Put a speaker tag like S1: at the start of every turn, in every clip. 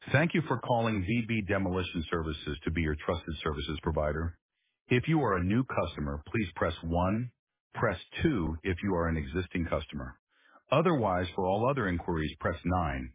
S1: Thank you for calling VB Demolition Services to be your trusted services provider. If you are a new customer, please press 1. Press 2 if you are an existing customer. Otherwise, for all other inquiries, press 9.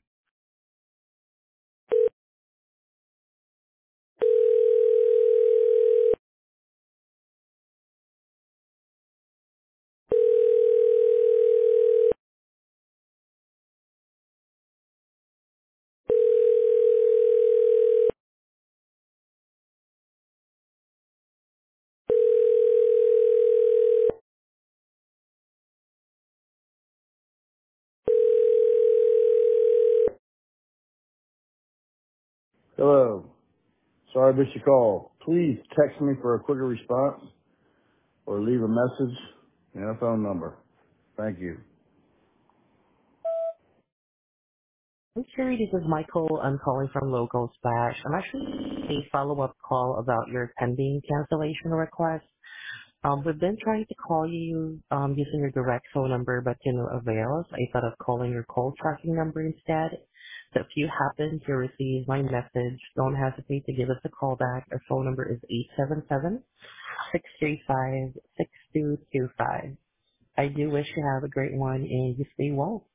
S1: Hello. Sorry I missed your call. Please text me for a quicker response or leave a message and a phone number. Thank you.
S2: I'm Sherry, this is Michael. I'm calling from Local Splash. I'm actually a follow-up call about your pending cancellation request. We've been trying to call you using your direct phone number, but to no avail. So I thought of calling your call tracking number instead. So if you happen to receive my message, don't hesitate to give us a call back. Our phone number is 877-635-6225. I do wish you have a great one and you stay well.